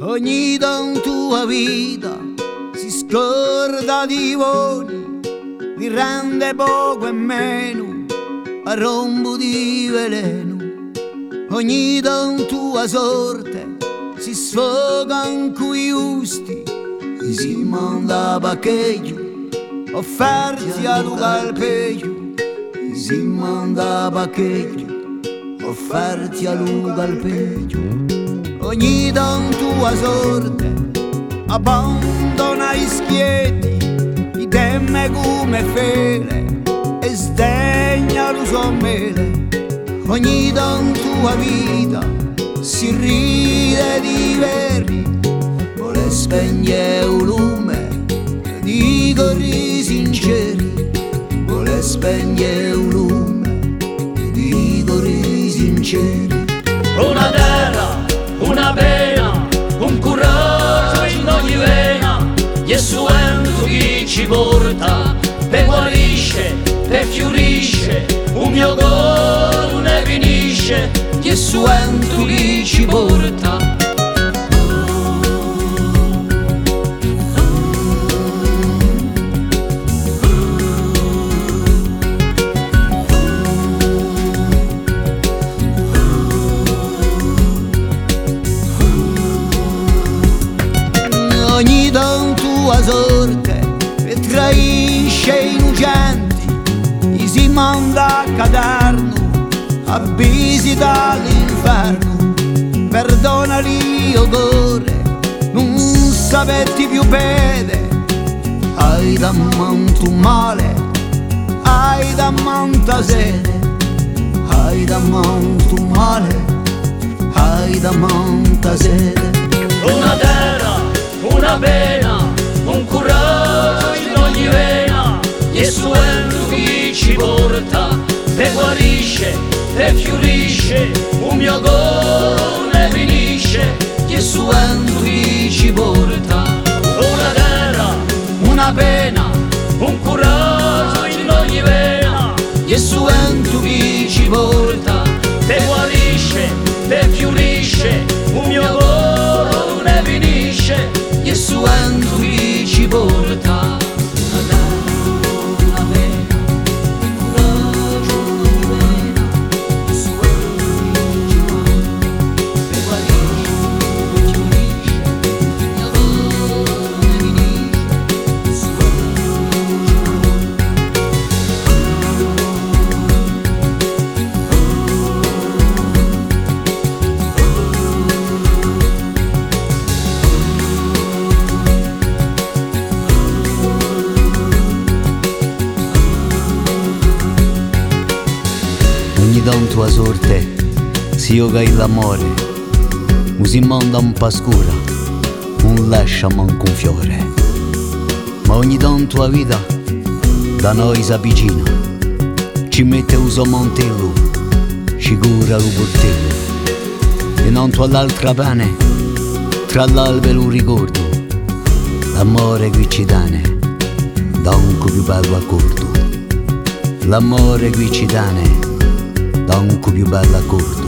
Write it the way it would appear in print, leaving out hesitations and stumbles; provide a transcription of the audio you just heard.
Ogni tua vita si scorda di voi, vi rende poco e meno a rombo di veleno. Ogni tua sorte si sfoga in cui giusti, si manda a baccheggio, offerti a lugar al peggio, si manda a baccheggio, offerti a lugar al peggio. Ogni tua sorte abbandona i schieti, i temme come fele e sdegna lo sommele. Ogni tua vita si ride di veri, vuole spegnere un lume di corri sinceri, vuole spegnere un lume di corri sinceri. Una terra, una pena, un coraggio in ogni vena, Gesù è chi ci porta, per guarisce, per fiorisce, un mio cuore ne finisce, Gesù è chi ci porta. Ogni tua sorte e traisce i innocenti, gli si manda a caderno, a visita l'inferno. Perdonali o cuore, non sapetti più bene, hai da manto male, hai da manta sede, hai da manto male, hai da manta sede. Una terra, una pena, un coraggio in ogni vena, Gesù è chi ci porta, te guarisce, te fiorisce, un mio cuore ne finisce, Gesù è chi ci porta. Una terra, una pena, un coraggio in ogni vena, Gesù è chi ci porta, te guarisce, te fiorisce, un mio cuore ne finisce, Gesù è chi ci porta. Ogni tua sorte si yoga l'amore, non si manda un po' scura, non lascia manco un fiore. Ma ogni tua vita da noi si avvicina, ci mette uso mantello, ci cura lo portello. E non tu all'altra pane, tra l'albero un ricordo, l'amore qui ci dane, da un più bello accordo. L'amore qui ci dane, da un più bello accordo.